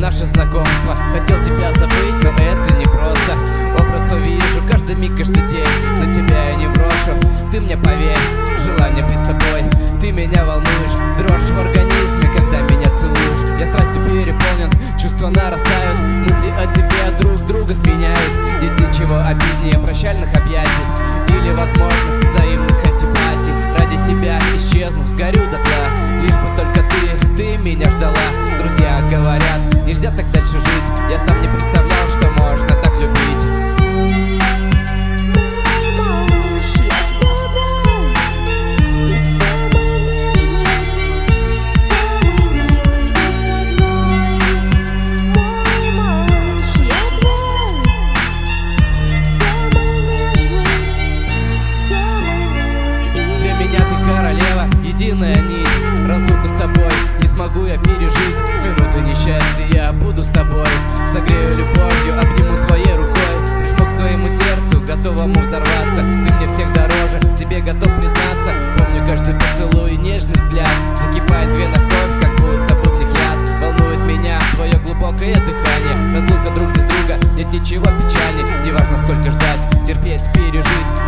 наше знакомство. Хотел тебя забыть, но это непросто. Образ твой вижу каждый миг, каждый день, но тебя я не брошу. Ты мне поверь, желание быть с тобой. Ты меня волнуешь, дрожь в организме, когда меня целуешь. Я страстью переполнен, чувства нарастают, мысли о тебе друг друга сменяют. Нет ничего обиднее прощальных объятий или, возможно, взаимных антипатий. Ради тебя исчезну, сгорю дотла, лишь бы только ты меня ждала. Друзья говорят, нельзя так дальше жить. Я сам не представлял, что можно так любить. Единая нить, разлуку с тобой не смогу я пережить. В минуты несчастья я буду с тобой, согрею любовью, обниму своей рукой, прижму к своему сердцу, готовому взорваться. Ты мне всех дороже, тебе готов признаться. Помню каждый поцелуй и нежный взгляд. Закипает в венах кровь, как будто бы в них яд. Волнует меня твое глубокое дыхание. Разлука друг без друга, нет ничего печальней. Неважно сколько ждать, терпеть, пережить.